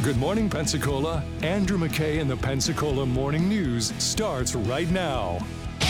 Good Morning Pensacola. Andrew McKay and the Pensacola Morning News starts right now.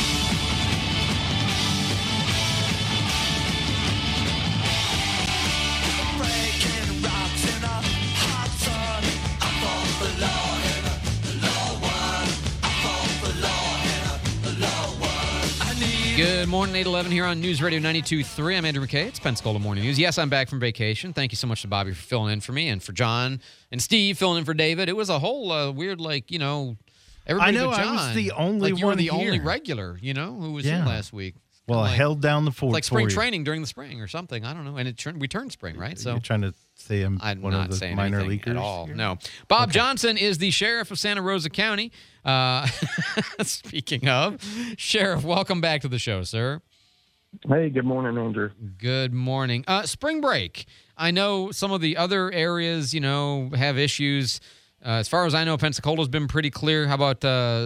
Good morning, 811 here on News Radio 92.3. I'm Andrew McKay. It's Pensacola Morning News. Yes, I'm back from vacation. Thank you so much to Bobby for filling in for me, and for John and Steve filling in for David. It was a whole weird, everybody I know, but John. I was the only you were one the here. only regular, who was here last week. Well, I held down the fort. It's like spring training during the spring or something. I don't know. And we turned spring, right? So you're trying to say I'm one not of the saying minor anything leaguers at all. here? No. Bob Johnson is the sheriff of Santa Rosa County. Speaking of, Sheriff, welcome back to the show, sir. Hey, good morning, Andrew. Good morning. Spring break. I know some of the other areas, have issues. As far as I know, Pensacola's been pretty clear. How about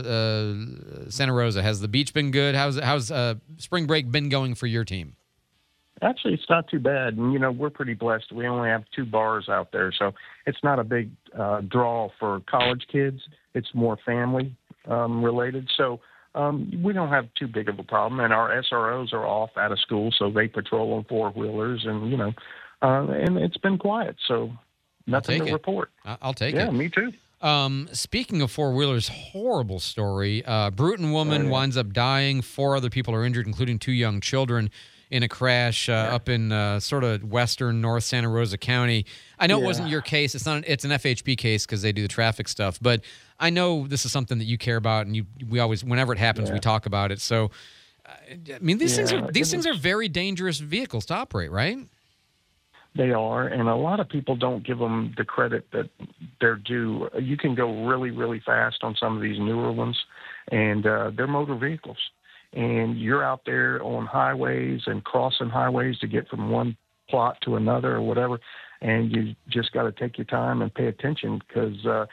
Santa Rosa? Has the beach been good? How's spring break been going for your team? Actually, it's not too bad. And, we're pretty blessed. We only have 2 bars out there, so it's not a big draw for college kids. It's more family related. So we don't have too big of a problem. And our SROs are off out of school, so they patrol on 4-wheelers. And, and it's been quiet, so nothing to report. I'll take it. Yeah, me too. Speaking of 4-wheelers, horrible story. Bruton woman winds up dying. 4 other people are injured, including 2 young children, in a crash up in sort of western North Santa Rosa County. I know it wasn't your case. It's an FHP case because they do the traffic stuff. But I know this is something that you care about, and we always, whenever it happens, we talk about it. So, these things are very dangerous vehicles to operate, right? They are, and a lot of people don't give them the credit that they're due. You can go really, really fast on some of these newer ones, and they're motor vehicles. And you're out there on highways and crossing highways to get from one plot to another or whatever, and you just got to take your time and pay attention because, a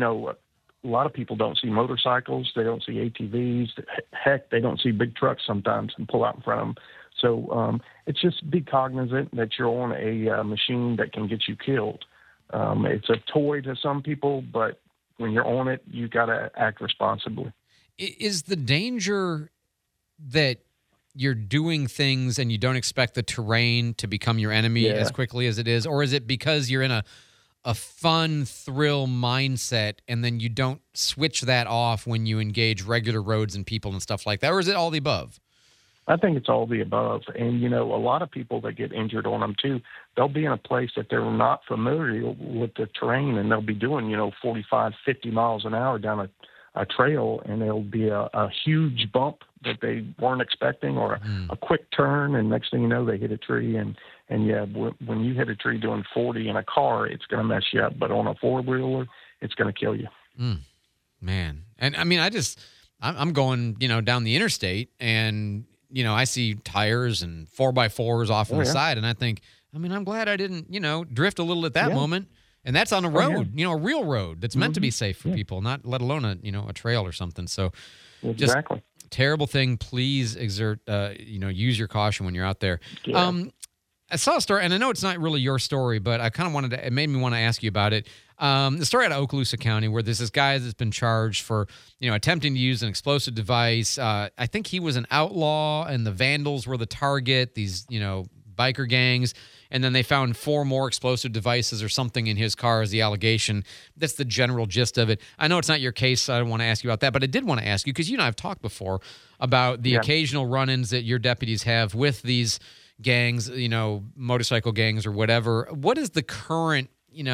lot of people don't see motorcycles. They don't see ATVs. Heck, they don't see big trucks sometimes and pull out in front of them. So it's just be cognizant that you're on a machine that can get you killed. It's a toy to some people, but when you're on it, you got to act responsibly. Is the danger that you're doing things and you don't expect the terrain to become your enemy as quickly as it is? Or is it because you're in a fun thrill mindset and then you don't switch that off when you engage regular roads and people and stuff like that? Or is it all the above? I think it's all the above. And, a lot of people that get injured on them, too, they'll be in a place that they're not familiar with the terrain, and they'll be doing, 45, 50 miles an hour down a trail, and there'll be a huge bump that they weren't expecting or a quick turn, and next thing you know, they hit a tree. And when you hit a tree doing 40 in a car, it's going to mess you up. But on a 4-wheeler, it's going to kill you. Man. And, I'm going, down the interstate, and I see tires and 4x4s off on the side, and I think, I'm glad I didn't, drift a little at that moment. And that's on a road, a real road that's meant to be safe for people, not let alone a trail or something. So exactly. Just terrible thing. Please exert, use your caution when you're out there. Yeah. I saw a story, and I know it's not really your story, but I kind of it made me want to ask you about it. The story out of Okaloosa County where there's this guy that's been charged for, attempting to use an explosive device. I think he was an outlaw, and the vandals were the target, these, biker gangs. And then they found 4 more explosive devices or something in his car as the allegation. That's the general gist of it. I know it's not your case, so I don't want to ask you about that, but I did want to ask you, because I've talked before about the occasional run-ins that your deputies have with these gangs, motorcycle gangs or whatever. What is the current,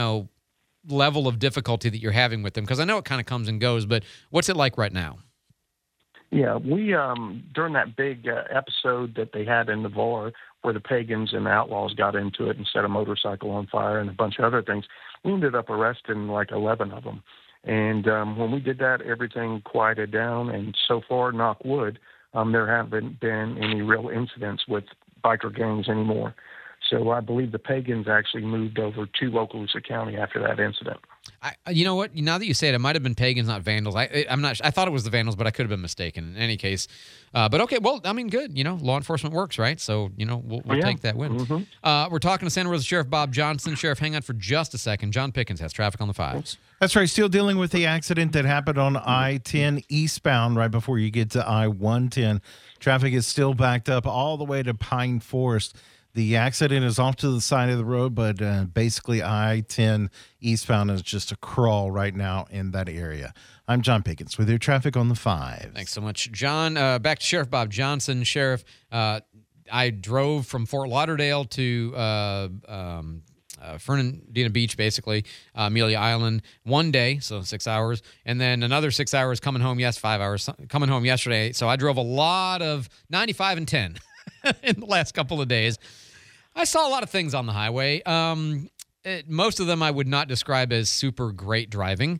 level of difficulty that you're having with them? Because I know it kind of comes and goes, but what's it like right now? Yeah, we, during that big episode that they had in Navarre where the pagans and the outlaws got into it and set a motorcycle on fire and a bunch of other things, we ended up arresting like 11 of them. And when we did that, everything quieted down. And so far, knock wood, there haven't been any real incidents with biker gangs anymore. So I believe the pagans actually moved over to Okaloosa County after that incident. You know what? Now that you say it, it might have been pagans, not vandals. I'm not. I thought it was the vandals, but I could have been mistaken. In any case, but okay. Well, I mean, good. Law enforcement works, right? So we'll take that win. Mm-hmm. We're talking to Santa Rosa Sheriff Bob Johnson. Sheriff, hang on for just a second. John Pickens has traffic on the 5s. That's right. Still dealing with the accident that happened on I-10 eastbound right before you get to I-110. Traffic is still backed up all the way to Pine Forest. The accident is off to the side of the road, but basically I-10 eastbound is just a crawl right now in that area. I'm John Pickens with your traffic on the 5. Thanks so much, John. Back to Sheriff Bob Johnson. Sheriff, I drove from Fort Lauderdale to Fernandina Beach, basically, Amelia Island, one day, so 6 hours, and then another 6 hours coming home, 5 hours, coming home yesterday. So I drove a lot of 95 and 10 in the last couple of days. I saw a lot of things on the highway. Most of them I would not describe as super great driving.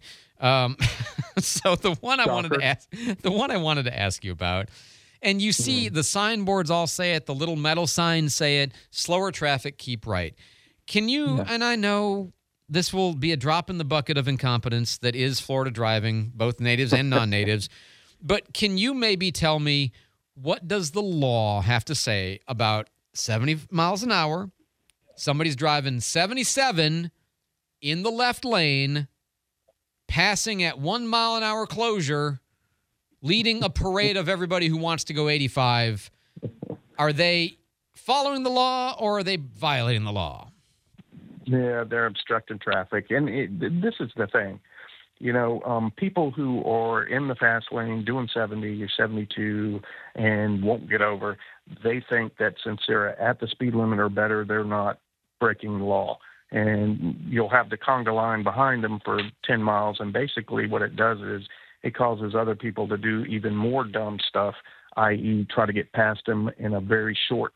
So the one I wanted to ask you about, and you see the signboards all say it, the little metal signs say it, slower traffic, keep right. Can you, and I know this will be a drop in the bucket of incompetence that is Florida driving, both natives and non-natives, but can you maybe tell me, what does the law have to say about 70 miles an hour, somebody's driving 77 in the left lane, passing at 1 mile an hour closure, leading a parade of everybody who wants to go 85? Are they following the law or are they violating the law? Yeah, they're obstructing traffic. And this is the thing. People who are in the fast lane doing 70 or 72 and won't get over, they think that since they're at the speed limit or better, they're not breaking the law. And you'll have the conga line behind them for 10 miles. And basically what it does is it causes other people to do even more dumb stuff, i.e. try to get past them in a very short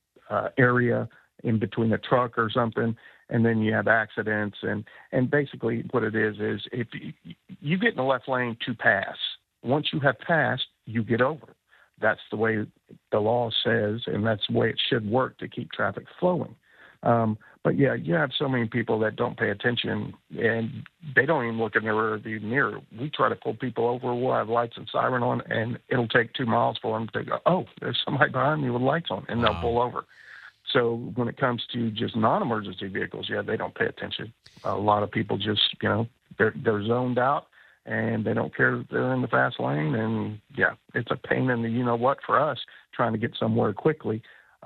area in between a truck or something. And then you have accidents. And basically what it is if you get in the left lane to pass, once you have passed, you get over. That's the way the law says, and that's the way it should work to keep traffic flowing. But yeah, you have so many people that don't pay attention, and they don't even look in the rearview mirror. We try to pull people over. We'll have lights and siren on, and it'll take 2 miles for them to go, oh, there's somebody behind me with lights on, and they'll pull over. So when it comes to just non-emergency vehicles, they don't pay attention. A lot of people just, they're zoned out, and they don't care that they're in the fast lane. And, it's a pain in the you-know-what for us trying to get somewhere quickly.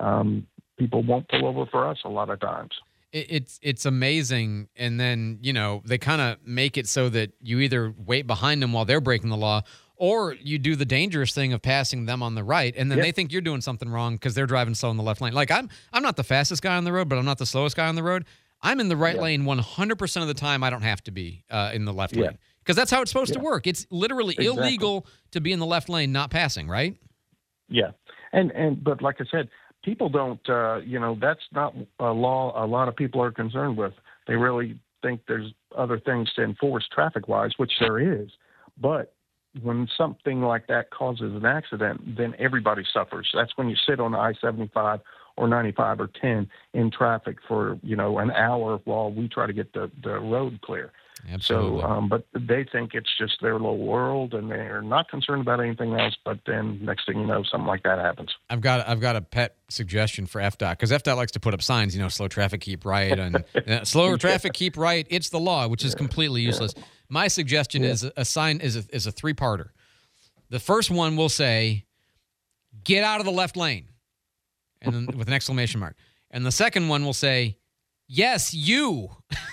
People won't pull over for us a lot of times. It's amazing. And then, they kind of make it so that you either wait behind them while they're breaking the law, or you do the dangerous thing of passing them on the right, and then they think you're doing something wrong because they're driving slow in the left lane. Like, I'm not the fastest guy on the road, but I'm not the slowest guy on the road. I'm in the right lane 100% of the time. I don't have to be in the left lane because that's how it's supposed to work. It's literally illegal to be in the left lane not passing, right? Yeah. But like I said, people don't, that's not a law a lot of people are concerned with. They really think there's other things to enforce traffic-wise, which there is. But when something like that causes an accident, then everybody suffers. That's when you sit on I-75 or 95 or 10 in traffic for, an hour while we try to get the road clear. Absolutely. So, but they think it's just their little world, and they're not concerned about anything else. But then next thing you know, something like that happens. I've got a pet suggestion for FDOT, because FDOT likes to put up signs, slow traffic, keep right, and slower traffic, keep right. It's the law, which is completely useless. My suggestion is a sign is a three-parter. The first one will say, "Get out of the left lane," and then with an exclamation mark. And the second one will say, "Yes, you."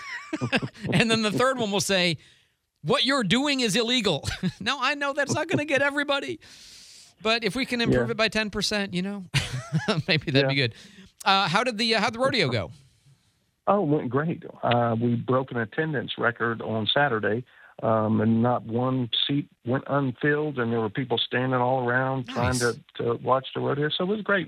And then the third one will say, "What you're doing is illegal." Now, I know that's not going to get everybody, but if we can improve it by 10%, maybe that'd be good. How'd the rodeo go? Oh, it went great. We broke an attendance record on Saturday, and not one seat went unfilled, and there were people standing all around trying to watch the rodeo. So it was great.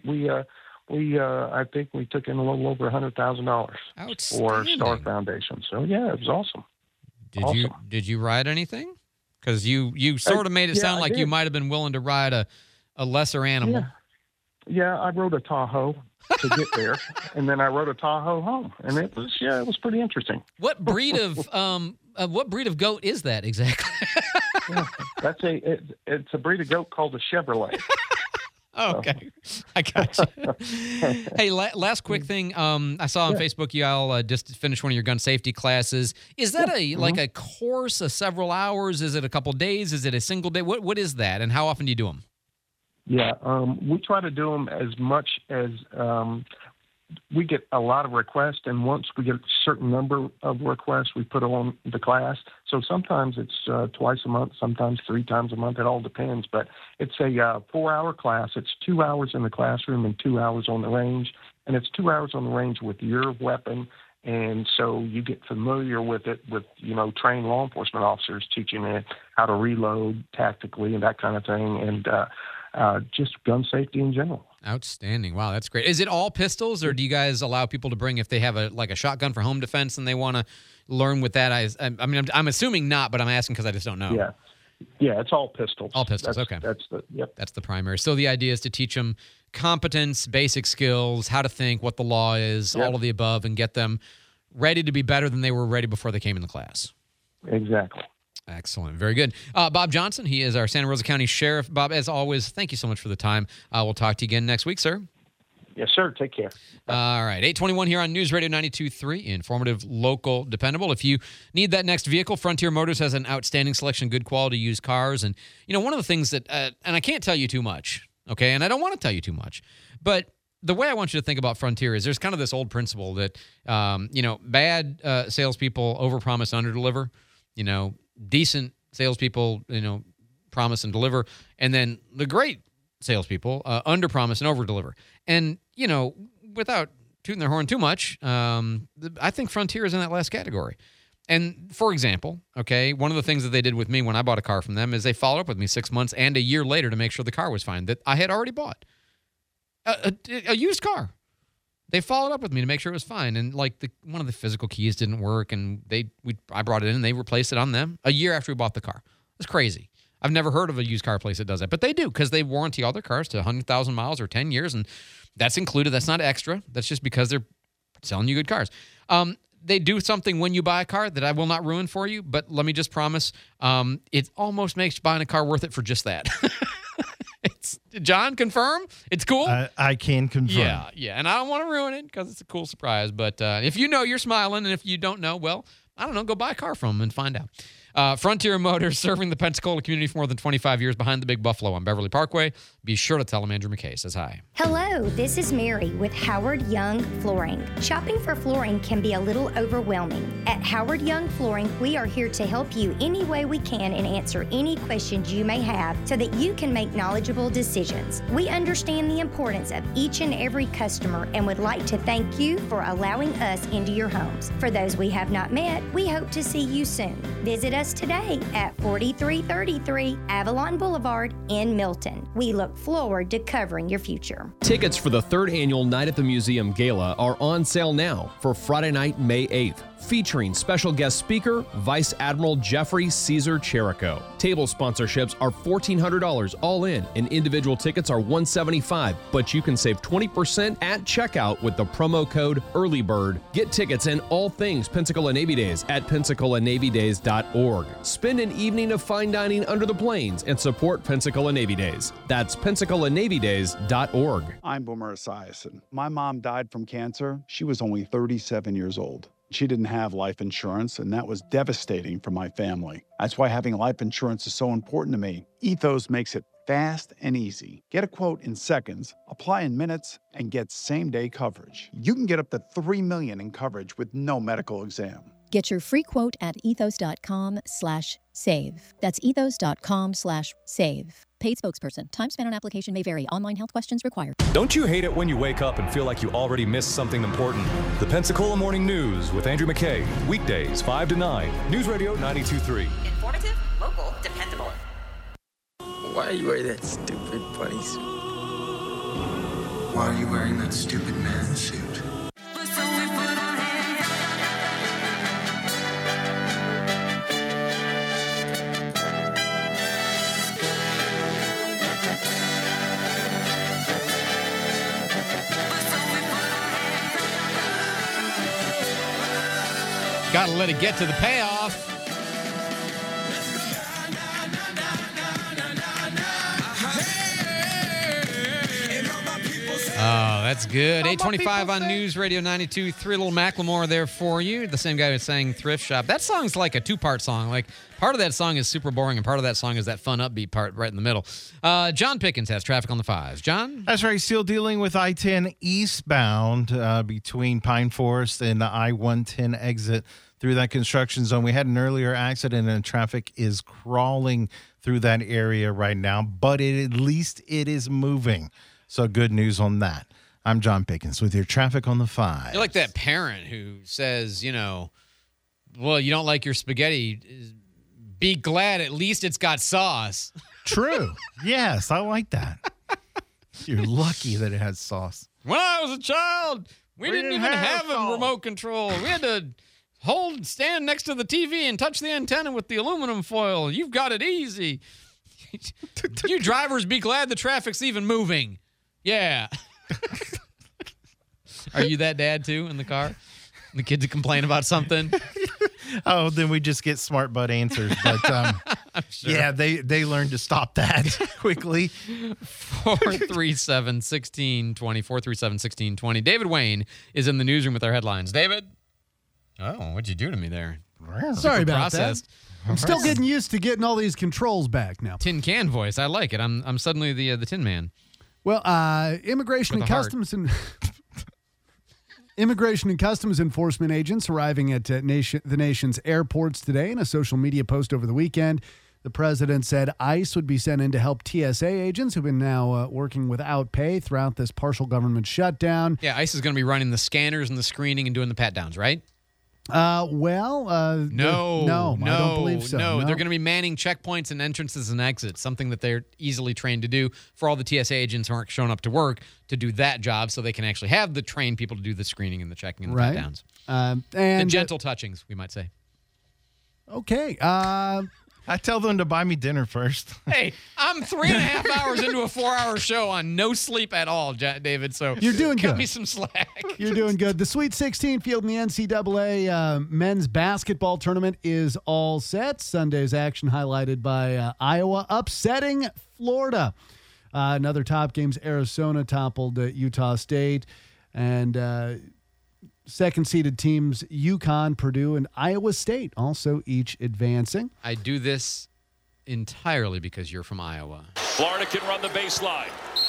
I think we took in a little over $100,000 for Star Foundation. So it was awesome. Did you ride anything? Because you sort of made it sound like you might have been willing to ride a lesser animal. Yeah, I rode a Tahoe to get there, and then I rode a Tahoe home, and it was pretty interesting. What breed of goat is that exactly? Yeah, it's a breed of goat called a Chevrolet. Oh, okay. I got you. Hey, last quick thing. I saw on Facebook you all just finished one of your gun safety classes. Is that like a course of several hours? Is it a couple days? Is it a single day? What is that, and how often do you do them? Yeah, we try to do them as much as we get a lot of requests, and once we get a certain number of requests, we put on the class. So sometimes it's twice a month, sometimes 3 times a month. It all depends. But it's a 4-hour class. It's 2 hours in the classroom and 2 hours on the range. And it's 2 hours on the range with your weapon. And so you get familiar with it with, trained law enforcement officers teaching it how to reload tactically and that kind of thing. And just gun safety in general. Outstanding. Wow, that's great. Is it all pistols, or do you guys allow people to bring if they have a shotgun for home defense and they want to learn with that? I'm assuming not, but I'm asking because I just don't know. Yeah, it's all pistols. All pistols. Okay. Yep. That's the primary. So the idea is to teach them competence, basic skills, how to think, what the law is, all of the above, and get them ready to be better than they were ready before they came in the class. Exactly. Excellent. Very good. Bob Johnson, he is our Santa Rosa County Sheriff. Bob, as always, thank you so much for the time. We'll talk to you again next week, sir. Yes, sir. Take care. All right. 821 here on News Radio 92.3, informative, local, dependable. If you need that next vehicle, Frontier Motors has an outstanding selection of good quality used cars. And, one of the things that, and I can't tell you too much, okay, and I don't want to tell you too much, but the way I want you to think about Frontier is there's kind of this old principle that, bad salespeople overpromise, underdeliver. Decent salespeople, promise and deliver, and then the great salespeople underpromise and overdeliver. And without tooting their horn too much, I think Frontier is in that last category. And for example, okay, one of the things that they did with me when I bought a car from them is they followed up with me 6 months and a year later to make sure the car was fine that I had already bought a used car. They followed up with me to make sure it was fine, and one of the physical keys didn't work, and I brought it in, and they replaced it on them a year after we bought the car. It's crazy. I've never heard of a used car place that does that, but they do because they warranty all their cars to 100,000 miles or 10 years, and that's included. That's not extra. That's just because they're selling you good cars. They do something when you buy a car that I will not ruin for you, but let me just promise, it almost makes buying a car worth it for just that. John, confirm? It's cool? I can confirm. Yeah. And I don't want to ruin it because it's a cool surprise. But if you know, you're smiling. And if you don't know, well, I don't know, go buy a car from them and find out. Frontier Motors, serving the Pensacola community for more than 25 years behind the Big Buffalo on Beverly Parkway. Be sure to tell them Andrew McKay says hi. Hello, this is Mary with Howard Young Flooring. Shopping for flooring can be a little overwhelming. At Howard Young Flooring, we are here to help you any way we can and answer any questions you may have so that you can make knowledgeable decisions. We understand the importance of each and every customer and would like to thank you for allowing us into your homes. For those we have not met, we hope to see you soon. Visit us today at 4333 Avalon Boulevard in Milton. We look forward to covering your future. Tickets for the 3rd annual Night at the Museum Gala are on sale now for Friday night, May 8th. Featuring special guest speaker, Vice Admiral Jeffrey Caesar Cherico. Table sponsorships are $1,400 all in, and individual tickets are $175, but you can save 20% at checkout with the promo code EARLYBIRD. Get tickets and all things Pensacola Navy Days at PensacolaNavyDays.org. Spend an evening of fine dining under the plains and support Pensacola Navy Days. That's PensacolaNavyDays.org. I'm Boomer Esiason. My mom died from cancer. She was only 37 years old. She didn't have life insurance, and that was devastating for my family. That's why having life insurance is so important to me. Ethos makes it fast and easy. Get a quote in seconds, apply in minutes, and get same-day coverage. You can get up to $3 million in coverage with no medical exam. Get your free quote at ethos.com/save. That's ethos.com/save. Paid spokesperson. Time spent on application may vary. Online health questions required. Don't you hate it when you wake up and feel like you already missed something important? The Pensacola Morning News with Andrew McKay. Weekdays 5 to 9. News Radio 92.3. Informative, local, dependable. Why are you wearing that stupid bunny suit? Why are you wearing that stupid man suit? Gotta let it get to the payoff. Oh, that's good. 825 on News Radio 92.3. Little Macklemore there for you. The same guy who sang Thrift Shop. That song's like a two-part song. Like, part of that song is super boring, and part of that song is that fun, upbeat part right in the middle. John Pickens has traffic on the 5s. John? That's right. Still dealing with I-10 eastbound between Pine Forest and the I-110 exit through that construction zone. We had an earlier accident, and traffic is crawling through that area right now, but at least it is moving. So good news on that. I'm John Pickens with your traffic on the 5. You're like that parent who says, well, you don't like your spaghetti. Be glad at least it's got sauce. True. Yes, I like that. You're lucky that it has sauce. When I was a child, we didn't even have a remote control. We had to stand next to the TV and touch the antenna with the aluminum foil. You've got it easy. You drivers, be glad the traffic's even moving. Yeah. Are you that dad, too, in the car? The kids complain about something? Oh, then we just get smart butt answers. But, sure. Yeah, they learned to stop that quickly. 437-1620, 437-1620. David Wayne is in the newsroom with our headlines. David? Oh, what'd you do to me there? Sorry about that. I'm still getting used to getting all these controls back now. Tin can voice. I like it. I'm suddenly the Tin Man. Well, Immigration and Customs Enforcement agents arriving at the nation's airports today. In a social media post over the weekend, the president said ICE would be sent in to help TSA agents who've been now working without pay throughout this partial government shutdown. Yeah, ICE is going to be running the scanners and the screening and doing the pat-downs, right? No, I don't believe so. No, they're going to be manning checkpoints and entrances and exits, something that they're easily trained to do for all the TSA agents who aren't showing up to work to do that job so they can actually have the trained people to do the screening and the checking and the pat-downs. And the gentle touchings, we might say. Okay. I tell them to buy me dinner first. Hey, I'm 3.5 hours into a 4-hour show on no sleep at all, David. So you're doing good. Cut me some slack. You're doing good. The Sweet 16 field in the NCAA men's basketball tournament is all set. Sunday's action highlighted by Iowa upsetting Florida. Another top games, Arizona toppled Utah State. And second-seeded teams, UConn, Purdue, and Iowa State, also each advancing. I do this entirely because you're from Iowa. Florida can run the baseline.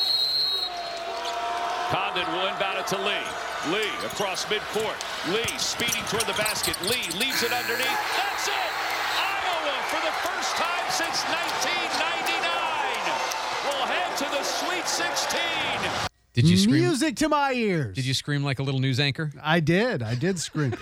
Condon will inbound it to Lee. Lee across midcourt. Lee speeding toward the basket. Lee leaves it underneath. That's it! Iowa, for the first time since 1999, will head to the Sweet 16. Did you scream? Music to my ears. Did you scream like a little news anchor? I did scream.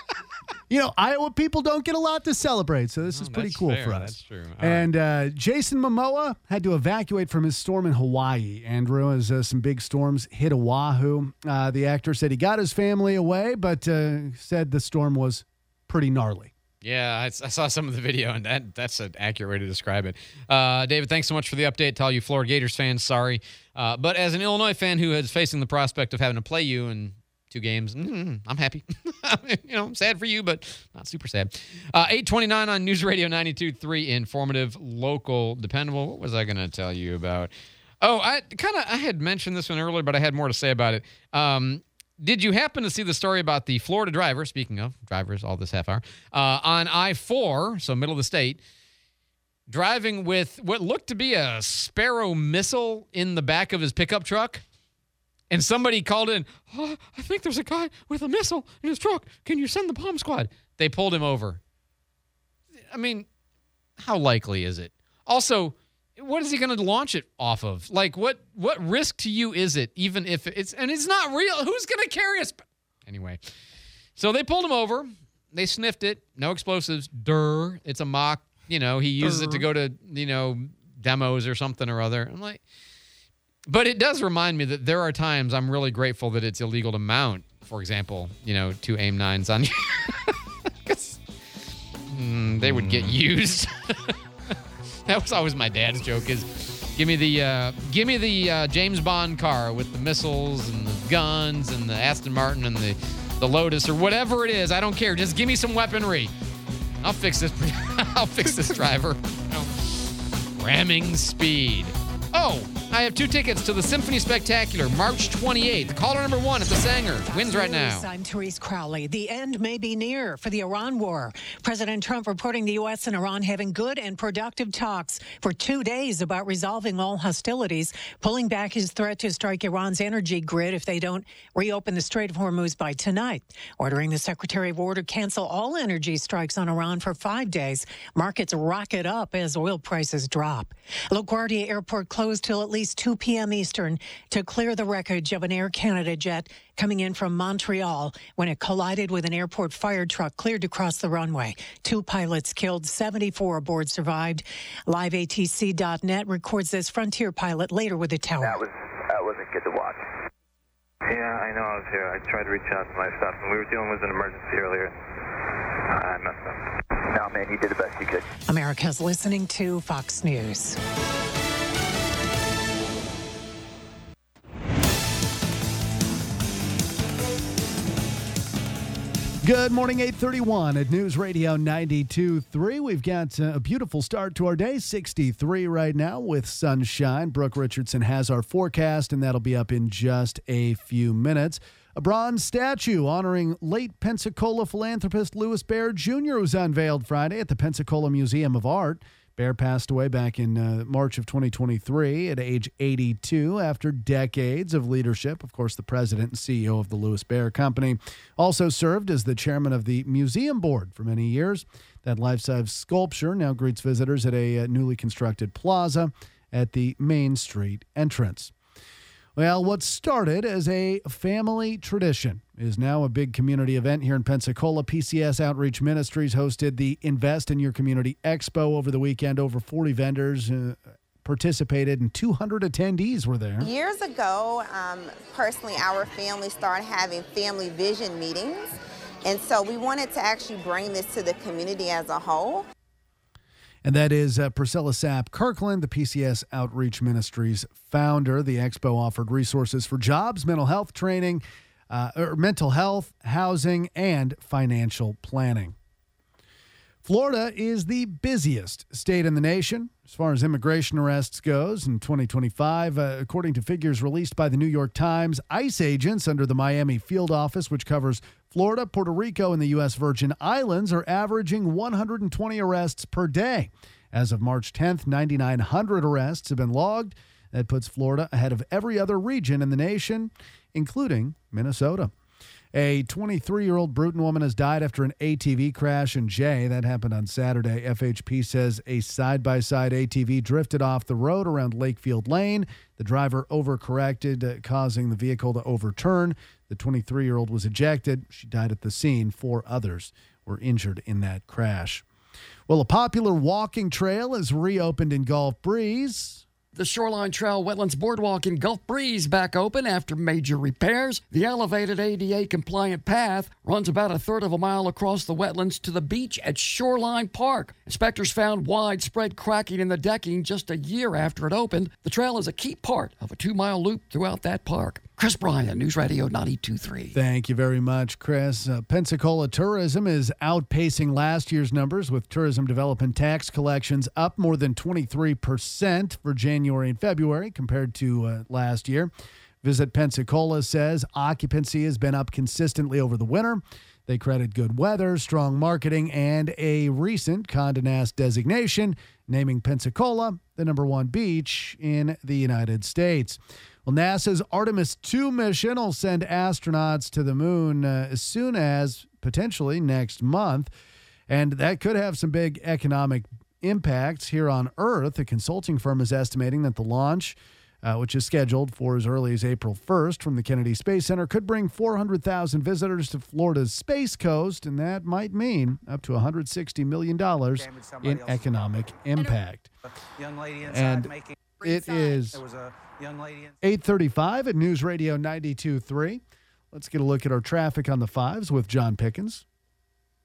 Iowa people don't get a lot to celebrate, so this is pretty cool for us. That's true. And Jason Momoa had to evacuate from his storm in Hawaii, Andrew, as some big storms hit Oahu. The actor said he got his family away, but said the storm was pretty gnarly. Yeah, I saw some of the video, and that's an accurate way to describe it. David, thanks so much for the update to all you Florida Gators fans. Sorry. But as an Illinois fan who is facing the prospect of having to play you in 2 games, I'm happy. I'm sad for you, but not super sad. 829 on News Radio 92.3, informative, local, dependable. What was I going to tell you about? Oh, I had mentioned this one earlier, but I had more to say about it. Did you happen to see the story about the Florida driver, speaking of drivers all this half hour, on I-4, so middle of the state, driving with what looked to be a Sparrow missile in the back of his pickup truck? And somebody called in, I think there's a guy with a missile in his truck. Can you send the bomb squad? They pulled him over. I mean, how likely is it? Also, what is he going to launch it off of? Like, what risk to you is it, even if it's not real? Who's going to carry us? Anyway, so they pulled him over. They sniffed it. No explosives. It's a mock. He uses it to go to, demos or something or other. I'm like, but it does remind me that there are times I'm really grateful that it's illegal to mount, for example, 2 AIM-9s on you. Because they would get used. That was always my dad's joke is, give me the James Bond car with the missiles and the guns and the Aston Martin and the the Lotus, or whatever it is. I don't care. Just give me some weaponry. I'll fix this. I'll fix this driver. Ramming speed. Oh, I have 2 tickets to the Symphony Spectacular, March 28th. Caller number 1 at the Sanger wins right now. I'm Therese Crowley. The end may be near for the Iran war. President Trump reporting the U.S. and Iran having good and productive talks for 2 days about resolving all hostilities, pulling back his threat to strike Iran's energy grid if they don't reopen the Strait of Hormuz by tonight, ordering the Secretary of War to cancel all energy strikes on Iran for 5 days. Markets rocket up as oil prices drop. LaGuardia Airport closed till at least 2 p.m. Eastern to clear the wreckage of an Air Canada jet coming in from Montreal when it collided with an airport fire truck cleared to cross the runway. 2 pilots killed, 74 aboard survived. LiveATC.net records this Frontier pilot later with the tower. That wasn't good to watch. Yeah, I know I was here. I tried to reach out to my staff, and we were dealing with an emergency earlier. I messed up. No, man, you did the best you could. America's listening to Fox News. Good morning, 8:31 at News Radio 92.3. We've got a beautiful start to our day, 63 right now with sunshine. Brooke Richardson has our forecast, and that'll be up in just a few minutes. A bronze statue honoring late Pensacola philanthropist Louis Bair Jr. was unveiled Friday at the Pensacola Museum of Art. Bair passed away back in March of 2023 at age 82 after decades of leadership. Of course, the president and CEO of the Louis Bair Company also served as the chairman of the museum board for many years. That life-size sculpture now greets visitors at a newly constructed plaza at the Main Street entrance. Well, what started as a family tradition is now a big community event here in Pensacola. PCS Outreach Ministries hosted the Invest in Your Community Expo over the weekend. Over 40 vendors participated and 200 attendees were there. Years ago, personally, our family started having family vision meetings. And so we wanted to actually bring this to the community as a whole. And that is Priscilla Sapp Kirkland, the PCS Outreach Ministries founder. The expo offered resources for jobs, mental health training, mental health, housing, and financial planning. Florida is the busiest state in the nation as far as immigration arrests goes in 2025. According to figures released by the New York Times, ICE agents under the Miami field office, which covers Florida, Puerto Rico, and the U.S. Virgin Islands, are averaging 120 arrests per day. As of March 10th, 9,900 arrests have been logged. That puts Florida ahead of every other region in the nation, including Minnesota. A 23-year-old Bruton woman has died after an ATV crash in Jay. That happened on Saturday. FHP says a side-by-side ATV drifted off the road around Lakefield Lane. The driver overcorrected, causing the vehicle to overturn. The 23-year-old was ejected. She died at the scene. 4 others were injured in that crash. Well, a popular walking trail is reopened in Gulf Breeze. The Shoreline Trail Wetlands Boardwalk in Gulf Breeze back open after major repairs. The elevated ADA-compliant path runs about a third of a mile across the wetlands to the beach at Shoreline Park. Inspectors found widespread cracking in the decking just a year after it opened. The trail is a key part of a 2-mile loop throughout that park. Chris Bryan, News Radio 92.3. Thank you very much, Chris. Pensacola tourism is outpacing last year's numbers, with tourism development tax collections up more than 23% for January and February compared to last year. Visit Pensacola says occupancy has been up consistently over the winter. They credit good weather, strong marketing, and a recent Condé Nast designation, naming Pensacola the #1 beach in the United States. Well, NASA's Artemis II mission will send astronauts to the moon as soon as potentially next month, and that could have some big economic impacts here on Earth. A consulting firm is estimating that the launch, which is scheduled for as early as April 1st from the Kennedy Space Center, could bring 400,000 visitors to Florida's Space Coast, and that might mean up to $160 million in economic impact. And it is 8:35 at News Radio 92.3. Let's get a look at our traffic on the 5s with John Pickens.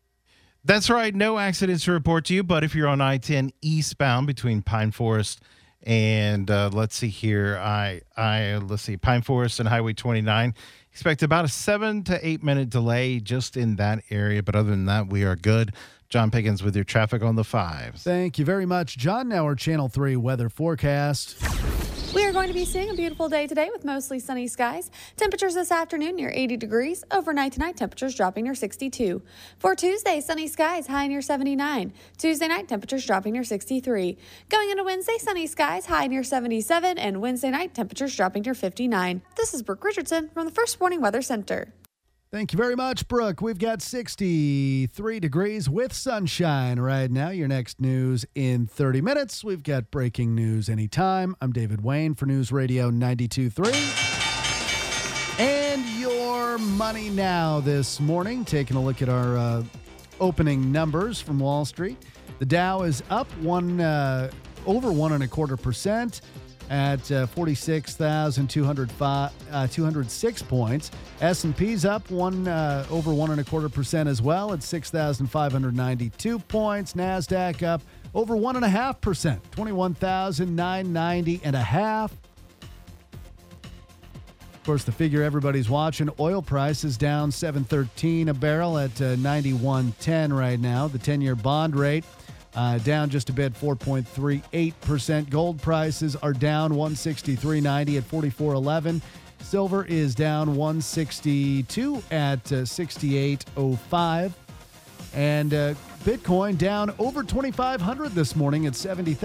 That's right. No accidents to report to you, but if you're on I-10 eastbound between Pine Forest And let's see here. Let's see. Pine Forest and Highway 29. Expect about a 7 to 8 minute delay just in that area. But other than that, we are good. John Pickens with your traffic on the 5s. Thank you very much, John. Now our Channel 3 weather forecast. We are going to be seeing a beautiful day today with mostly sunny skies. Temperatures this afternoon near 80 degrees. Overnight tonight, temperatures dropping near 62. For Tuesday, sunny skies, high near 79. Tuesday night, temperatures dropping near 63. Going into Wednesday, sunny skies, high near 77. And Wednesday night, temperatures dropping near 59. This is Brooke Richardson from the First Warning Weather Center. Thank you very much, Brooke. We've got 63 degrees with sunshine right now. Your next news in 30 minutes. We've got breaking news anytime. I'm David Wayne for News Radio 92.3. And your money now this morning. Taking a look at our opening numbers from Wall Street. The Dow is up over 1.25%. at 46,206 points. S&P's up over 1.25% as well at 6,592 points. NASDAQ up over 1.5%, 21,990.5. Of course, the figure everybody's watching, oil prices down $7.13 a barrel at 91.10 right now. The 10-year bond rate down just a bit, 4.38%. Gold prices are down $163.90 at 44.11. Silver is down $162 at 68.05. And Bitcoin down over 2,500 this morning at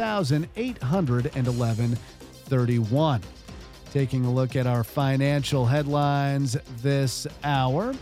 70,811.31. Taking a look at our financial headlines this hour.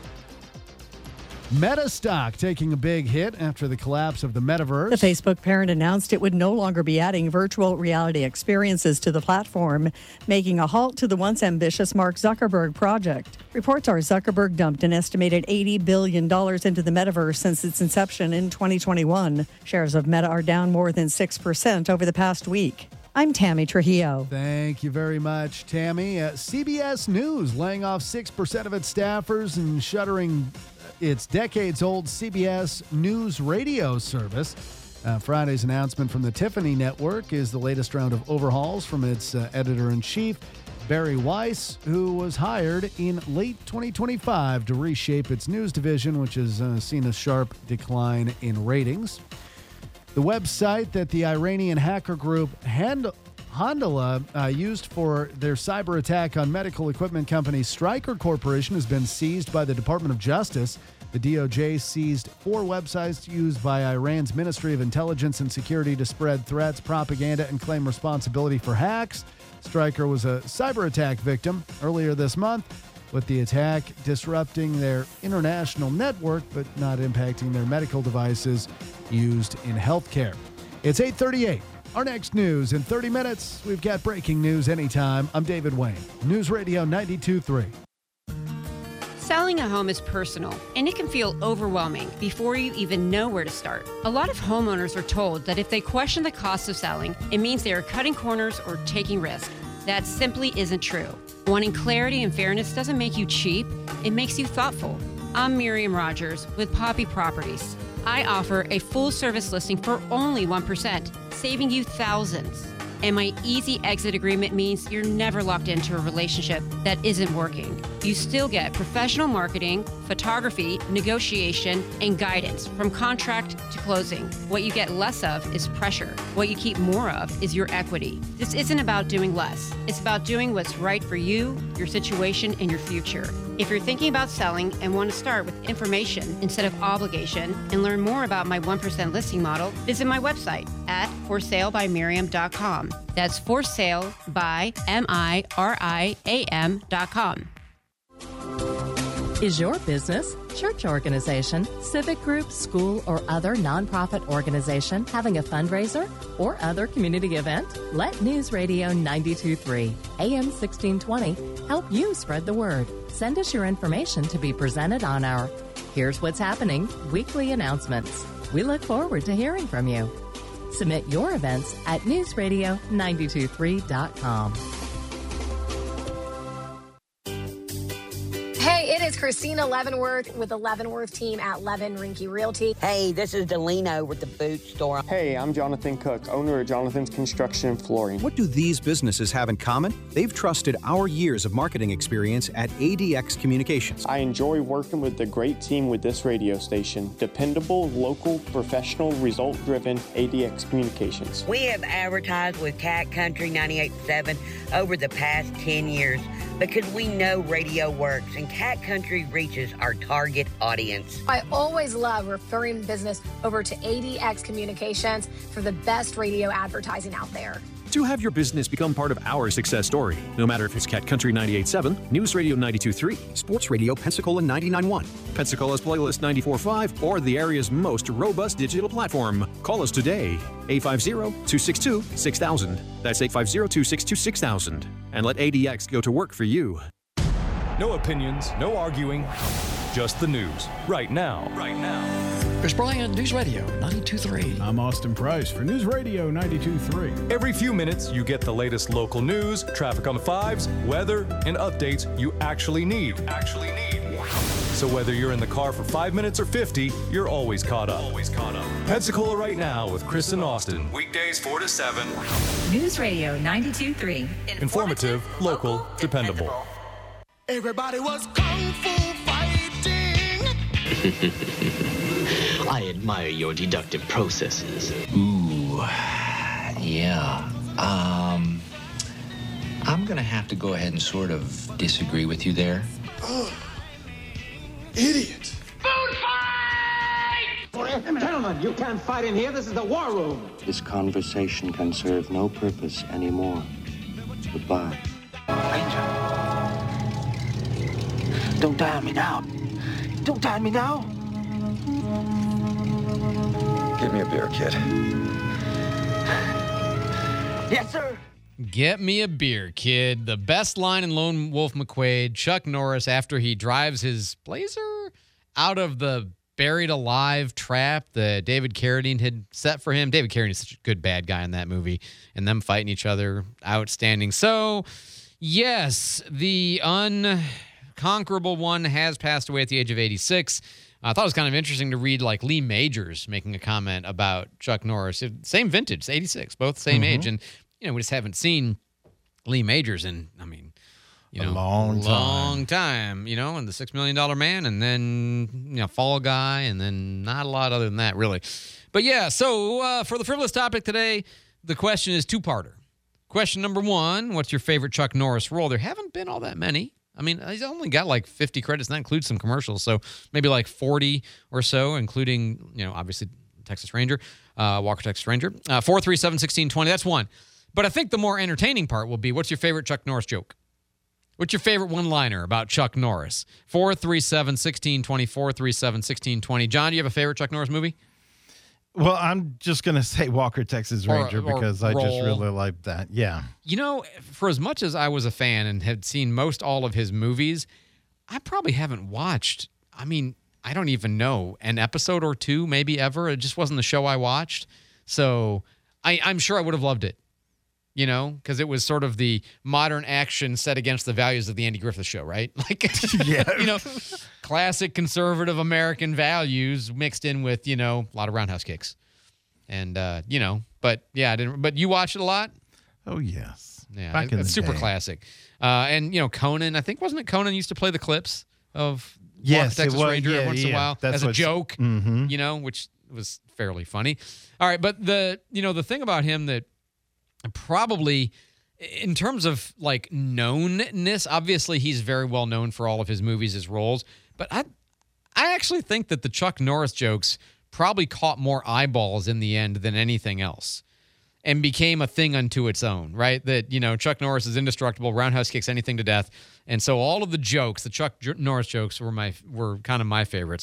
Meta stock taking a big hit after the collapse of the metaverse. The Facebook parent announced it would no longer be adding virtual reality experiences to the platform, making a halt to the once ambitious Mark Zuckerberg project. Reports are Zuckerberg dumped an estimated $80 billion into the metaverse since its inception in 2021. Shares of Meta are down more than 6% over the past week. I'm Tammy Trujillo. Thank you very much, Tammy. CBS News laying off 6% of its staffers and shuttering its decades-old CBS News radio service. Friday's announcement from the Tiffany Network is the latest round of overhauls from its editor-in-chief, Barry Weiss, who was hired in late 2025 to reshape its news division, which has seen a sharp decline in ratings. The website that the Iranian hacker group Handala used for their cyber attack on medical equipment company Stryker Corporation has been seized by the Department of Justice. The DOJ seized 4 websites used by Iran's Ministry of Intelligence and Security to spread threats, propaganda, and claim responsibility for hacks. Stryker was a cyber attack victim earlier this month, with the attack disrupting their international network but not impacting their medical devices used in healthcare. It's 8:38. Our next news in 30 minutes. We've got breaking news anytime. I'm David Wayne, News Radio 92.3. Selling a home is personal, and it can feel overwhelming before you even know where to start. A lot of homeowners are told that if they question the cost of selling, it means they are cutting corners or taking risks. That simply isn't true. Wanting clarity and fairness doesn't make you cheap, it makes you thoughtful. I'm Miriam Rogers with Poppy Properties. I offer a full-service listing for only 1%, saving you thousands. And my easy exit agreement means you're never locked into a relationship that isn't working. You still get professional marketing, photography, negotiation, and guidance from contract to closing. What you get less of is pressure. What you keep more of is your equity. This isn't about doing less. It's about doing what's right for you, your situation, and your future. If you're thinking about selling and want to start with information instead of obligation and learn more about my 1% listing model, visit my website at forsalebymiriam.com. That's forsalebymiriam.com. Is your business, church organization, civic group, school, or other nonprofit organization having a fundraiser or other community event? Let News Radio 92.3, AM 1620 help you spread the word. Send us your information to be presented on our Here's What's Happening weekly announcements. We look forward to hearing from you. Submit your events at newsradio923.com. Hey, it it's Christina Leavenworth with the Leavenworth team at Levin Rinke Realty. Hey, this is Delina with the boot store. Hey, I'm Jonathan Cook, owner of Jonathan's Construction and Flooring. What do these businesses have in common? They've trusted our years of marketing experience at ADX Communications. I enjoy working with the great team with this radio station. Dependable, local, professional, result-driven ADX Communications. We have advertised with Cat Country 98.7 over the past 10 years because we know radio works and Cat Country reaches our target audience. I always love referring business over to ADX Communications for the best radio advertising out there. To have your business become part of our success story, no matter if it's Cat Country 98.7, News Radio 92.3, Sports Radio Pensacola 99.1, Pensacola's Playlist 94.5, or the area's most robust digital platform. Call us today, 850-262-6000. That's 850-262-6000. And let ADX go to work for you. No opinions, no arguing, just the news. Right now. Chris Bryant, News Radio 92.3. I'm Austin Price for News Radio 92.3. Every few minutes, you get the latest local news, traffic on the fives, weather, and updates you actually need. So whether you're in the car for 5 minutes or 50, you're always caught up. Pensacola Right Now with Chris and Austin. Weekdays 4 to 7. News Radio 92.3. Informative, local, dependable. Everybody was kung fu fighting. I admire your deductive processes. Ooh, yeah. I'm gonna have to go ahead and sort of disagree with you there. Oh, idiot. Food fight! Gentlemen, you can't fight in here. This is the war room. This conversation can serve no purpose anymore. Goodbye. Ranger. Don't die on me now. Don't die on me now. Give me a beer, kid. Yes, sir. Get me a beer, kid. The best line in Lone Wolf McQuade, Chuck Norris, after he drives his Blazer out of the buried alive trap that David Carradine had set for him. David Carradine is such a good bad guy in that movie, and them fighting each other, outstanding. So, yes, the unconquerable one has passed away at the age of 86. I thought it was kind of interesting to read like Lee Majors making a comment about Chuck Norris. Same vintage, 86, both same age. And, we just haven't seen Lee Majors in, a long time, and the $6 Million Man, and then, Fall Guy, and then not a lot other than that, really. But yeah, so for the frivolous topic today, the question is two-parter. Question number one, what's your favorite Chuck Norris role? There haven't been all that many. He's only got like 50 credits, and that includes some commercials, so maybe like 40 or so, including, obviously Texas Ranger, Walker Texas Ranger. 437-1620, that's one. But I think the more entertaining part will be, what's your favorite Chuck Norris joke? What's your favorite one-liner about Chuck Norris? 437-1620, 437-1620. John, do you have a favorite Chuck Norris movie? Well, I'm just going to say Walker, Texas Ranger, because I just really like that. Yeah. For as much as I was a fan and had seen most all of his movies, I probably haven't watched, I don't even know, an episode or two, maybe ever. It just wasn't the show I watched. So I'm sure I would have loved it, because it was sort of the modern action set against the values of the Andy Griffith Show, right? Yeah. Classic conservative American values mixed in with, a lot of roundhouse kicks. And, but yeah, but you watched it a lot? Oh, yes. Yeah, Back in the super day. classic. And, Conan, I think, wasn't it Conan used to play the clips of Yes, Texas it was. Ranger once in a while That's as a joke, which was fairly funny. All right, but the thing about him that probably, in terms of like knownness, obviously he's very well known for all of his movies, his roles, but I actually think that the Chuck Norris jokes probably caught more eyeballs in the end than anything else and became a thing unto its own, right? That, Chuck Norris is indestructible, roundhouse kicks anything to death. And so all of the jokes, the Chuck Norris jokes were kind of my favorites.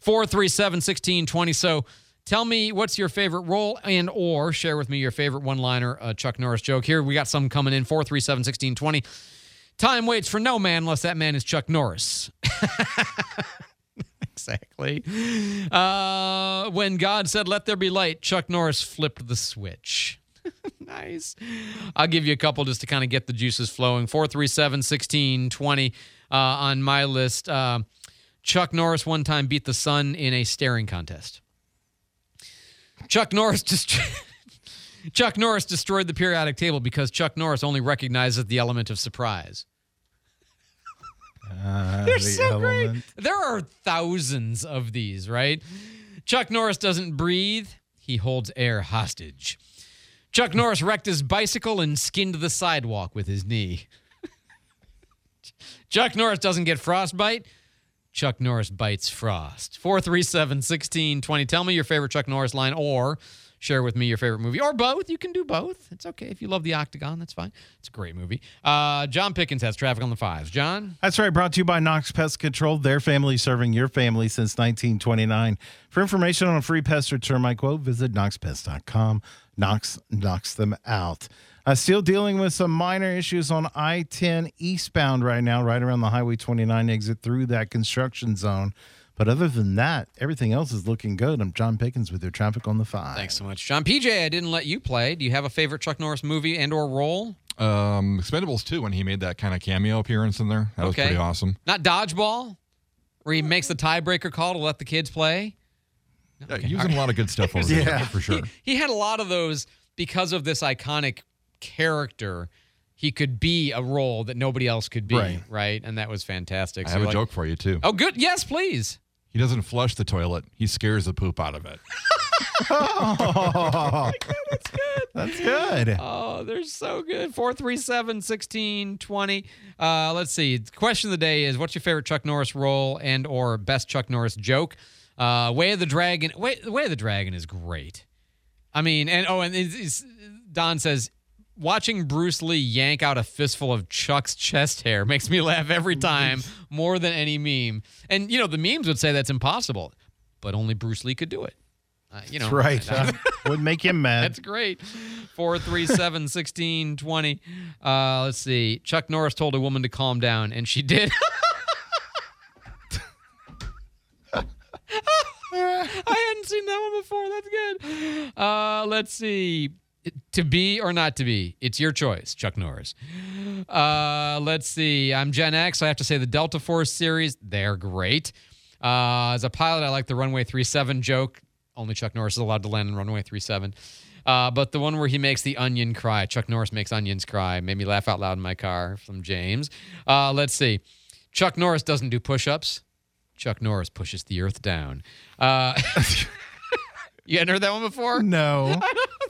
437-1620. So tell me, what's your favorite role, and or share with me your favorite one-liner Chuck Norris joke. Here, we got some coming in, 437-1620. Time waits for no man unless that man is Chuck Norris. Exactly. When God said, "Let there be light," Chuck Norris flipped the switch. Nice. I'll give you a couple just to kind of get the juices flowing. 437-1620. on my list. Chuck Norris one time beat the sun in a staring contest. Chuck Norris destroyed the periodic table because Chuck Norris only recognizes the element of surprise. They're so great. There are thousands of these, right? Chuck Norris doesn't breathe. He holds air hostage. Chuck Norris wrecked his bicycle and skinned the sidewalk with his knee. Chuck Norris doesn't get frostbite. Chuck Norris bites frost. 437-1620. Tell me your favorite Chuck Norris line, or share with me your favorite movie, or both. You can do both. It's okay. If you love The Octagon, that's fine. It's a great movie. John Pickens has traffic on the fives. John? That's right. Brought to you by Knox Pest Control. Their family serving your family since 1929. For information on a free pest or termite quote, visit knoxpest.com. Knox knocks them out. Still dealing with some minor issues on I-10 eastbound right now, right around the Highway 29 exit through that construction zone. But other than that, everything else is looking good. I'm John Pickens with your traffic on the 5. Thanks so much, John. PJ, I didn't let you play. Do you have a favorite Chuck Norris movie and or role? Expendables 2, when he made that kind of cameo appearance in there. That was pretty awesome. Not Dodgeball, where he makes the tiebreaker call to let the kids play? Yeah, using a lot of good stuff over there, for sure. He had a lot of those because of this iconic character. He could be a role that nobody else could be, right? And that was fantastic. I have a joke for you, too. Oh, good. Yes, please. He doesn't flush the toilet. He scares the poop out of it. Oh, that's good. That's good. Oh, they're so good. 437-1620. Let's see. The question of the day is, what's your favorite Chuck Norris role and or best Chuck Norris joke? Way of the Dragon. Way of the Dragon is great. I mean, and Don says, watching Bruce Lee yank out a fistful of Chuck's chest hair makes me laugh every time more than any meme. And, the memes would say that's impossible, but only Bruce Lee could do it. That's right. Would make him mad. That's great. 437-1620. Let's see. Chuck Norris told a woman to calm down, and she did. I hadn't seen that one before. That's good. Let's see. To be or not to be, it's your choice, Chuck Norris. Let's see. I'm Gen X. I have to say the Delta Force series, they're great. As a pilot, I like the Runway 37 joke. Only Chuck Norris is allowed to land on Runway 37. But the one where he makes the onion cry, Chuck Norris makes onions cry, made me laugh out loud in my car, from James. Let's see. Chuck Norris doesn't do push-ups. Chuck Norris pushes the earth down. You hadn't heard that one before? No.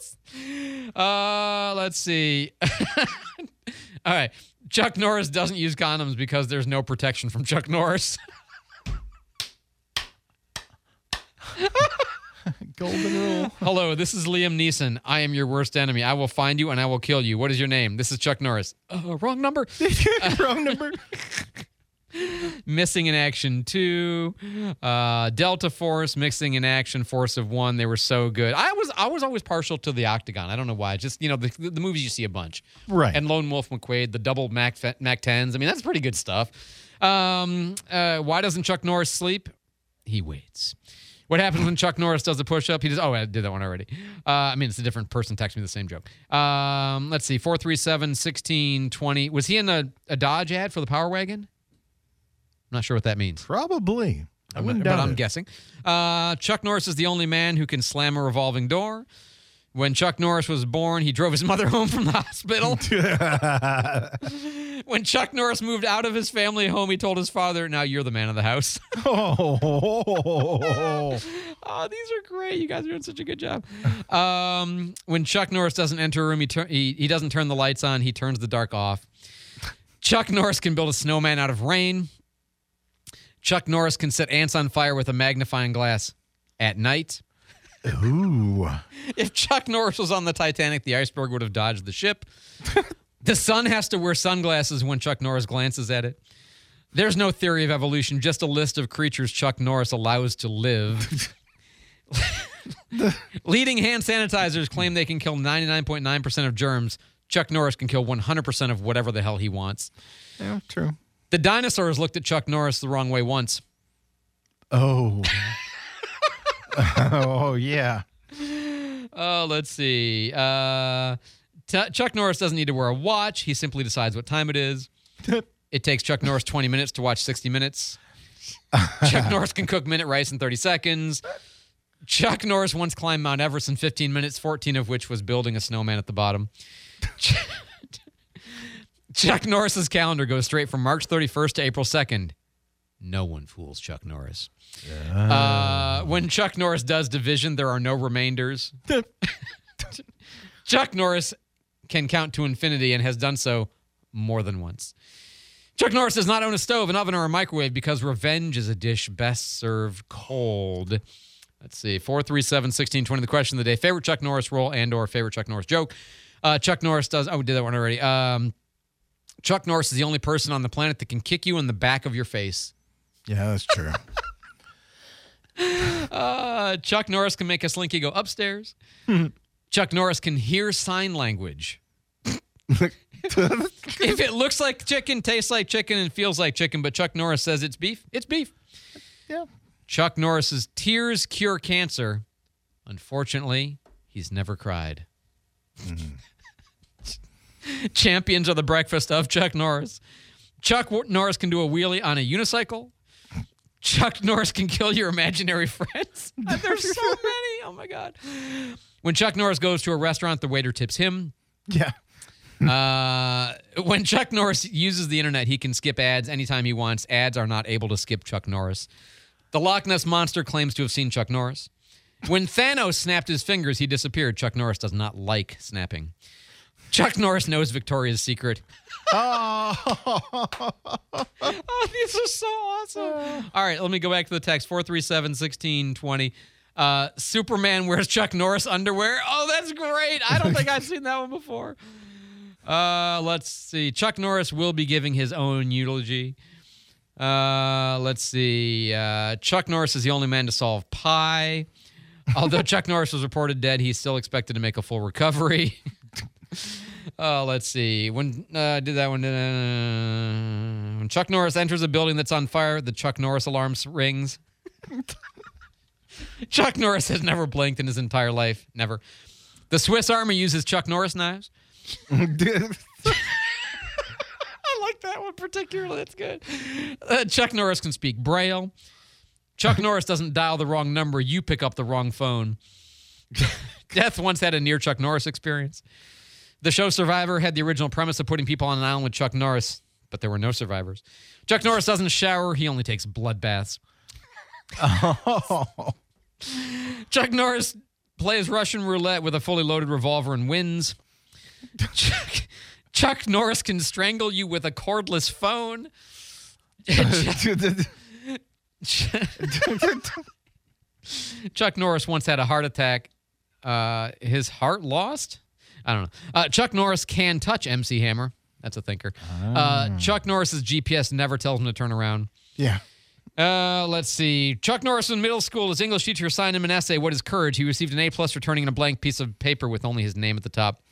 Let's see. All right. Chuck Norris doesn't use condoms because there's no protection from Chuck Norris. Golden rule. Hello, this is Liam Neeson. I am your worst enemy. I will find you and I will kill you. What is your name? This is Chuck Norris. Wrong number. Wrong number. Missing in Action 2, Delta Force, Missing in Action, Force of One. They were so good. I was always partial to the Octagon. I don't know why. Just the movies you see a bunch, right? And Lone Wolf McQuade, the double Mac 10s. I mean, that's pretty good stuff. Why doesn't Chuck Norris sleep? He waits. What happens when Chuck Norris does a push-up? He does. Oh, I did that one already. It's a different person texting me the same joke. Let's see. 437-1620. Was he in a Dodge ad for the Power Wagon? I'm not sure what that means. Probably. But I'm guessing. Chuck Norris is the only man who can slam a revolving door. When Chuck Norris was born, he drove his mother home from the hospital. When Chuck Norris moved out of his family home, he told his father, "Now you're the man of the house." Oh, these are great. You guys are doing such a good job. When Chuck Norris doesn't enter a room, he doesn't turn the lights on. He turns the dark off. Chuck Norris can build a snowman out of rain. Chuck Norris can set ants on fire with a magnifying glass at night. Ooh. If Chuck Norris was on the Titanic, the iceberg would have dodged the ship. The sun has to wear sunglasses when Chuck Norris glances at it. There's no theory of evolution, just a list of creatures Chuck Norris allows to live. Leading hand sanitizers claim they can kill 99.9% of germs. Chuck Norris can kill 100% of whatever the hell he wants. Yeah, true. The dinosaurs looked at Chuck Norris the wrong way once. Oh. Oh, yeah. Let's see. Chuck Norris doesn't need to wear a watch. He simply decides what time it is. It takes Chuck Norris 20 minutes to watch 60 Minutes. Chuck Norris can cook minute rice in 30 seconds. Chuck Norris once climbed Mount Everest in 15 minutes, 14 of which was building a snowman at the bottom. Chuck Norris's calendar goes straight from March 31st to April 2nd. No one fools Chuck Norris. When Chuck Norris does division, there are no remainders. Chuck Norris can count to infinity and has done so more than once. Chuck Norris does not own a stove, an oven, or a microwave because revenge is a dish best served cold. Let's see. 437-1620, the question of the day. Favorite Chuck Norris role and or favorite Chuck Norris joke. Chuck Norris does... Oh, we did that one already. Chuck Norris is the only person on the planet that can kick you in the back of your face. Yeah, that's true. Chuck Norris can make a slinky go upstairs. Chuck Norris can hear sign language. If it looks like chicken, tastes like chicken, and feels like chicken, but Chuck Norris says it's beef, it's beef. Yeah. Chuck Norris's tears cure cancer. Unfortunately, he's never cried. Champions of the breakfast of Chuck Norris. Chuck Norris can do a wheelie on a unicycle. Chuck Norris can kill your imaginary friends. There's so many. Oh, my God. When Chuck Norris goes to a restaurant, the waiter tips him. Yeah. When Chuck Norris uses the internet, he can skip ads anytime he wants. Ads are not able to skip Chuck Norris. The Loch Ness Monster claims to have seen Chuck Norris. When Thanos snapped his fingers, he disappeared. Chuck Norris does not like snapping. Chuck Norris knows Victoria's Secret. Oh, these are so awesome. All right, let me go back to the text. 437-1620. Superman wears Chuck Norris underwear. Oh, that's great. I don't think I've seen that one before. Let's see. Chuck Norris will be giving his own eulogy. Let's see. Chuck Norris is the only man to solve pi. Although Chuck Norris was reported dead, he's still expected to make a full recovery. Let's see. When when Chuck Norris enters a building that's on fire, the Chuck Norris alarm rings. Chuck Norris has never blinked in his entire life. Never. The Swiss Army uses Chuck Norris knives. I like that one particularly. That's good. Chuck Norris can speak Braille. Chuck Norris doesn't dial the wrong number. You pick up the wrong phone. Death once had a near Chuck Norris experience. The show Survivor had the original premise of putting people on an island with Chuck Norris, but there were no survivors. Chuck Norris doesn't shower. He only takes blood baths. Oh. Chuck Norris plays Russian roulette with a fully loaded revolver and wins. Chuck Norris can strangle you with a cordless phone. Chuck Norris once had a heart attack. His heart lost? I don't know. Chuck Norris can touch MC Hammer. That's a thinker. Chuck Norris's GPS never tells him to turn around. Yeah. Let's see. Chuck Norris in middle school, his English teacher assigned him an essay, What is Courage? He received an A+ for turning in a blank piece of paper with only his name at the top.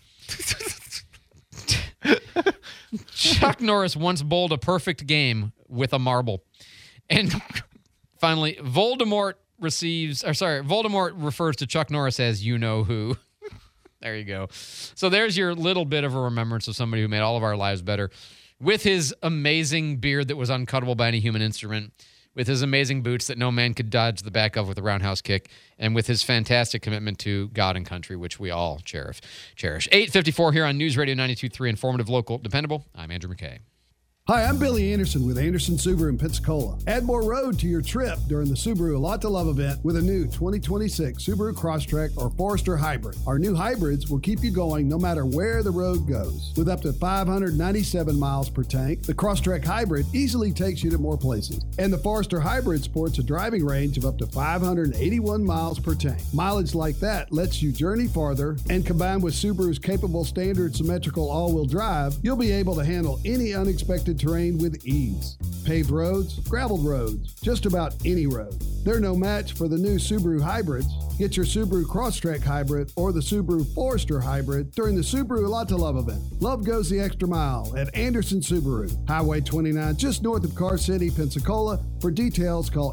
Chuck Norris once bowled a perfect game with a marble. And finally, Voldemort refers to Chuck Norris as you-know-who. There you go. So there's your little bit of a remembrance of somebody who made all of our lives better. With his amazing beard that was uncuttable by any human instrument, with his amazing boots that no man could dodge the back of with a roundhouse kick, and with his fantastic commitment to God and country, which we all cherish. 8:54 here on News Radio 92.3, informative, local, dependable. I'm Andrew McKay. Hi, I'm Billy Anderson with Anderson Subaru in Pensacola. Add more road to your trip during the Subaru A Lot to Love event with a new 2026 Subaru Crosstrek or Forester Hybrid. Our new hybrids will keep you going no matter where the road goes. With up to 597 miles per tank, the Crosstrek Hybrid easily takes you to more places. And the Forester Hybrid sports a driving range of up to 581 miles per tank. Mileage like that lets you journey farther, and combined with Subaru's capable standard symmetrical all-wheel drive, you'll be able to handle any unexpected terrain with ease. Paved roads, graveled roads, just about any road. They're no match for the new Subaru hybrids. Get your Subaru Crosstrek Hybrid or the Subaru Forester Hybrid during the Subaru A Lot to Love event. Love goes the extra mile at Anderson Subaru, Highway 29, just north of Car City, Pensacola. For details, call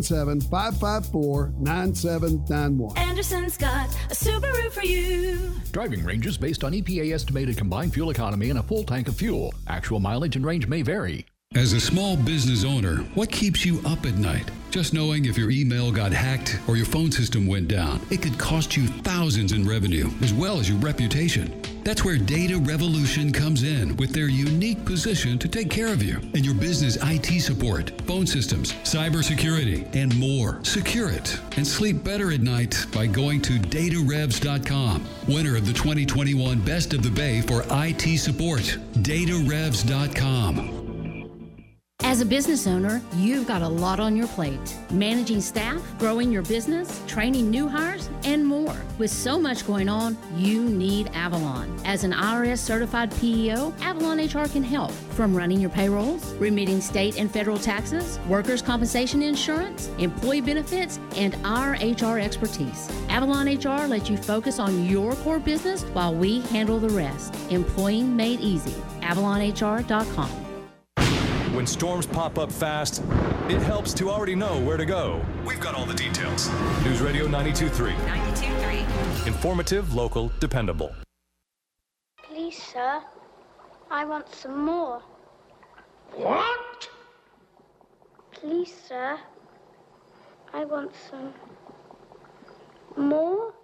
877-554-9791. Anderson's got a Subaru for you. Driving ranges based on EPA estimated combined fuel economy and a full tank of fuel. Actual mileage and range may vary. As a small business owner, what keeps you up at night? Just knowing if your email got hacked or your phone system went down, it could cost you thousands in revenue as well as your reputation. That's where Data Revolution comes in with their unique position to take care of you and your business IT support, phone systems, cybersecurity, and more. Secure it and sleep better at night by going to datarevs.com. Winner of the 2021 Best of the Bay for IT support, datarevs.com. As a business owner, you've got a lot on your plate. Managing staff, growing your business, training new hires, and more. With so much going on, you need Avalon. As an IRS certified PEO, Avalon HR can help. From running your payrolls, remitting state and federal taxes, workers' compensation insurance, employee benefits, and our HR expertise. Avalon HR lets you focus on your core business while we handle the rest. Employing made easy. AvalonHR.com. When storms pop up fast, it helps to already know where to go. We've got all the details. News Radio 92.3. 92.3. Informative, local, dependable. Please, sir, I want some more. What? Please, sir, I want some more.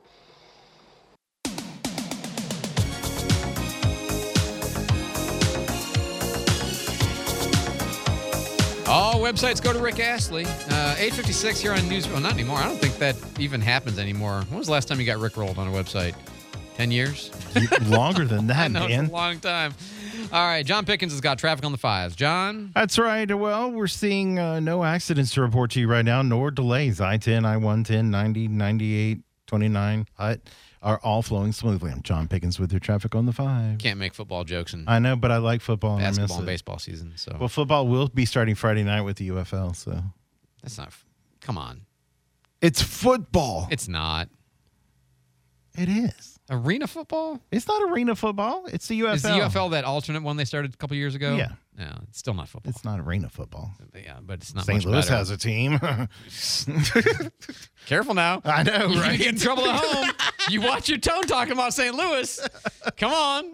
All websites go to Rick Astley. 8:56 here on News. Well, not anymore. I don't think that even happens anymore. When was the last time you got Rickrolled on a website? 10 years? Longer than that, I know, man. it's a long time. All right, John Pickens has got traffic on the 5s. John? That's right. Well, we're seeing no accidents to report to you right now, nor delays. I-10, I-110, 90, 98, 29, are all flowing smoothly. I'm John Pickens with your traffic on the 5. Can't make football jokes. I know, but I like football. And basketball I miss and it. baseball season. So. Well, football will be starting Friday night with the UFL. So That's not. Come on. It's football. It's not. It is. Arena football? It's not arena football. It's the UFL. Is the UFL that alternate one they started a couple years ago? Yeah. No, it's still not football. It's not arena football. Yeah, but it's not St. much Louis better. has a team. Careful now. I know, You right? can get in trouble at home. You watch your tone talking about St. Louis. Come on.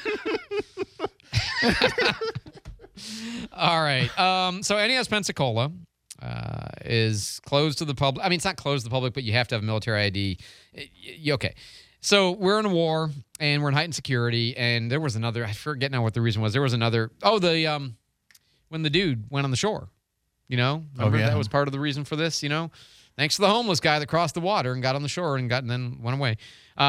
All right. So NES Pensacola is closed to the public. I mean, it's not closed to the public, but you have to have a military ID. Okay. So we're in a war, and we're in heightened security, and there was another, I forget now what the reason was. There was another, when the dude went on the shore, you know? Remember that was part of the reason for this, you know? Thanks to the homeless guy that crossed the water and got on the shore and then went away.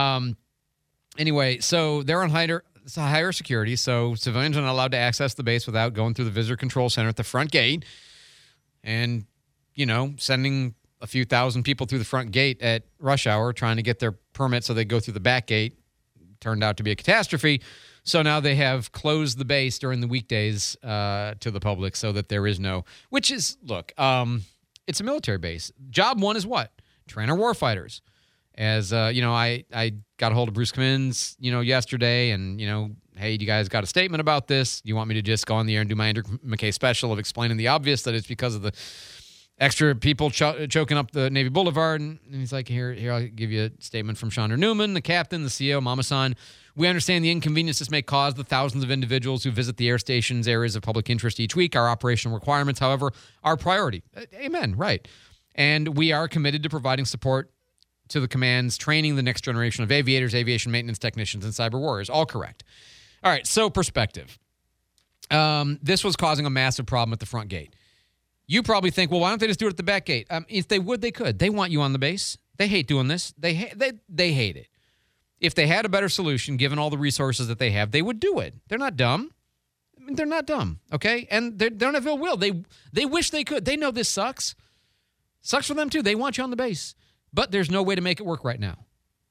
Anyway, so they're on higher security, so civilians are not allowed to access the base without going through the visitor control center at the front gate and, you know, sending a few thousand people through the front gate at rush hour trying to get their permit so they go through the back gate. Turned out to be a catastrophe. So now they have closed the base during the weekdays to the public so that there is no, which is, look, it's a military base. Job one is what? Train our warfighters. As, you know, I got a hold of Bruce Cummins, you know, yesterday and, you know, hey, you guys got a statement about this? You want me to just go on the air and do my Andrew McKay special of explaining the obvious, that it's because of the extra people choking up the Navy Boulevard? And he's like, here, I'll give you a statement from Chandra Newman, the captain, the CEO, Mama-san. We understand the inconvenience this may cause the thousands of individuals who visit the air station's areas of public interest each week. Our operational requirements, however, are priority. Amen, right. And we are committed to providing support to the commands, training the next generation of aviators, aviation maintenance technicians, and cyber warriors. All correct. All right, so perspective. This was causing a massive problem at the front gate. You probably think, well, why don't they just do it at the back gate? If they would, they could. They want you on the base. They hate doing this. They hate it. If they had a better solution, given all the resources that they have, they would do it. They're not dumb. I mean, they're not dumb, okay? And they don't have ill will. They wish they could. They know this sucks. Sucks for them, too. They want you on the base. But there's no way to make it work right now.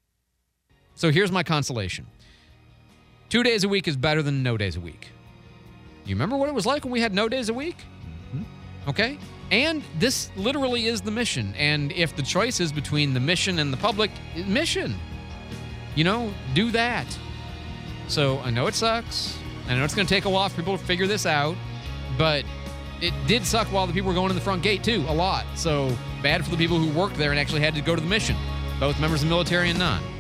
So here's my consolation. 2 days a week is better than no days a week. You remember what it was like when we had no days a week? Okay? And this literally is the mission. And if the choice is between the mission and the public, mission. You know, do that. So I know it sucks. I know it's going to take a while for people to figure this out. But it did suck while the people were going in the front gate, too, a lot. So bad for the people who worked there and actually had to go to the mission, both members of the military and non.